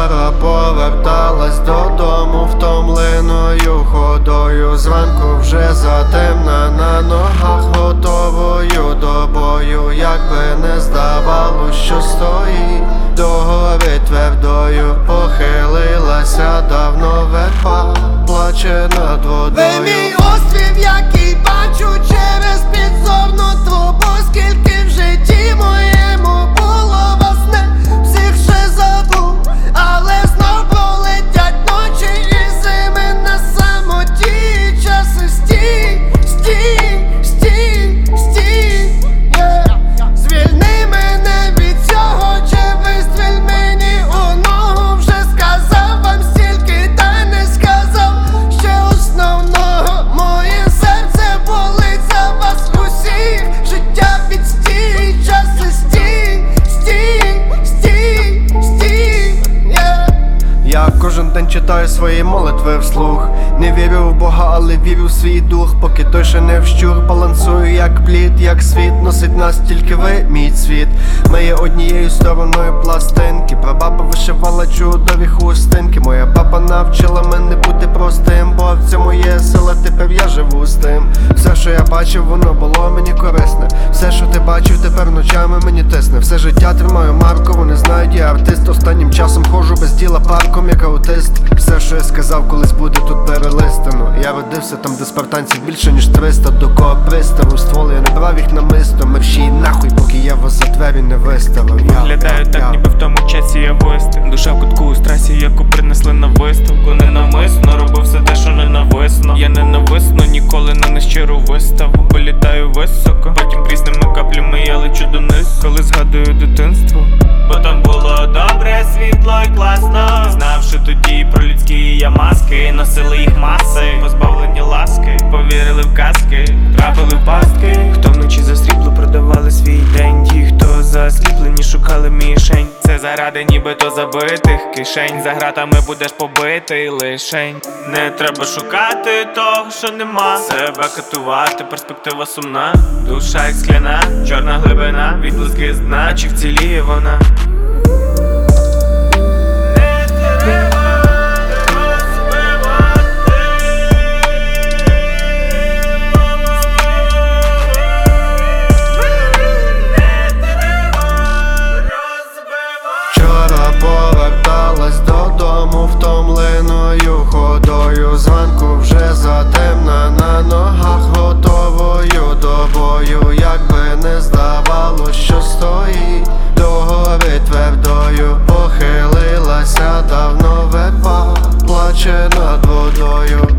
Вчора поверталась додому втомленою ходою. Зранку вже затемна, на ногах готовою до бою. Якби не здавалось, що стоїть до гори твердою, похилилася давно верба, плаче над водою. Ви мій острів, який бачу через підзорну трубу. Скільки в житті моєму було вас, не всіх ще забув, але знов пролетять ночі і зими на самоті. Часи стій, стій, стій, стій, yeah. Звільни мене від цього, чи вистріль мені у ногу. Вже сказав вам стільки, та не сказав ще основного. Моє серце болить за вас усіх. Життя відстій, часи стій, стій, стій, стій, yeah. Я кожен день читаю свої молитви вслух. Не вірю в Бога, але вірю в свій дух. Поки той ще не вщух, балансую як плід, як світ носить нас, тільки ви, мій світ. Ми є однією стороною пластинки. Прабаба вишивала чудові хустинки. Моя баба навчила мене бути простим, бо в цьому є сила, тепер я живу з тим. Все, що я бачив, воно було мені корисне. Все, що ти бачив, тепер ночами мені тисне. Все життя тримаю марку, вони знають, я артист. Останнім часом ходжу без діла парком, як аутист. Все, що я сказав, колись буде тут перелистано. Я родився там, де спартанців більше ніж 300. До кого приставив ствол, я не брав їх намисто. Мерщій нахуй, поки я вас за двері не виставив. Виглядаю так, ніби в тому часі я вистиг. Душа в кутку у страсі, яку принесли на виставку. Ненависно робив все те, що ненависно. Я ненависно ніколи на нещиру виставу. Політаю високо, потім прісними каплями я лечу дониз. Коли згадую дитинство, бо там було добре, світло і класно. Знавши тоді про людські я маски, носили їх маси, позбавлені ласки, повірили в казки, трапили в пастки. Хто вночі за срібло продавали свій день, ті, хто засліплені, шукали мішень. Це заради нібито забитих кишень. За гратами будеш побитий лишень. Не треба шукати того, що нема. Себе катувати, перспектива сумна. Душа як скляна, чорна глибина, відблиски з дна, чи вціліє вона? Вчора поверталась додому втомленою ходою. Зранку вже затемна, на ногах готовою до бою. Якби не здавалось, що стоїть до гори твердою, похилилася давно верба, плаче над водою.